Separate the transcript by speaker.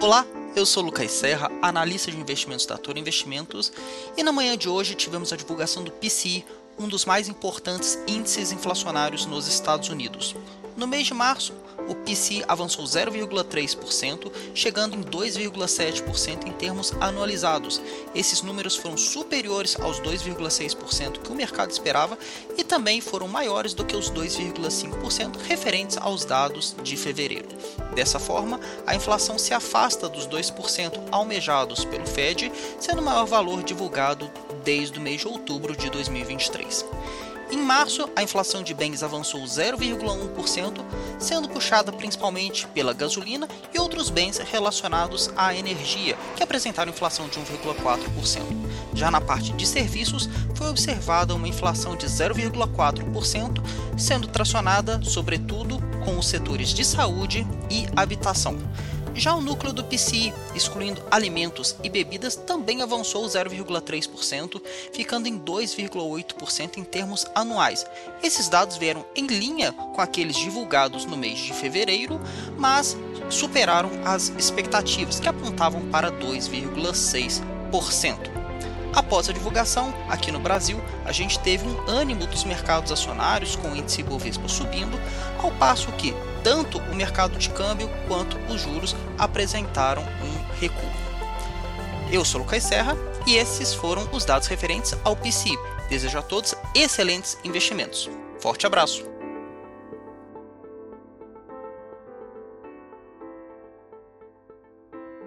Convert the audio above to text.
Speaker 1: Olá, eu sou Lucas Serra, analista de investimentos da Toro Investimentos, e na manhã de hoje tivemos a divulgação do PCI, um dos mais importantes índices inflacionários nos Estados Unidos. No mês de março, o PCI avançou 0,3%, chegando em 2,7% em termos anualizados. Esses números foram superiores aos 2,6% que o mercado esperava e também foram maiores do que os 2,5% referentes aos dados de fevereiro. Dessa forma, a inflação se afasta dos 2% almejados pelo Fed, sendo o maior valor divulgado desde o mês de outubro de 2023. Em março, a inflação de bens avançou 0,1%, sendo puxada principalmente pela gasolina e outros bens relacionados à energia, que apresentaram inflação de 1,4%. Já na parte de serviços, foi observada uma inflação de 0,4%, sendo tracionada, sobretudo, com os setores de saúde e habitação. Já o núcleo do PCI, excluindo alimentos e bebidas, também avançou 0,3%, ficando em 2,8% em termos anuais. Esses dados vieram em linha com aqueles divulgados no mês de fevereiro, mas superaram as expectativas, que apontavam para 2,6%. Após a divulgação, aqui no Brasil, a gente teve um ânimo dos mercados acionários com o índice Ibovespa subindo, ao passo que tanto o mercado de câmbio quanto os juros apresentaram um recuo. Eu sou Lucas Serra e esses foram os dados referentes ao PCI. Desejo a todos excelentes investimentos. Forte abraço!